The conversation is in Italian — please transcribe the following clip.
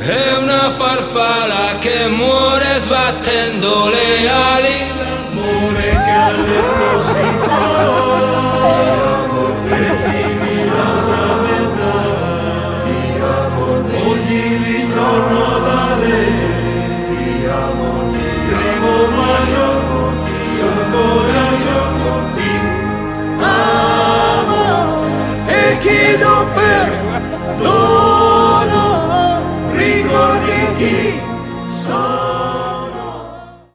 È una farfalla che muore sbattendo le ali. L'amore che all'etto si fa, e divina la metà. Oggi ritorno da lei, primo bacio sul coraggio, ti amo e chiedo per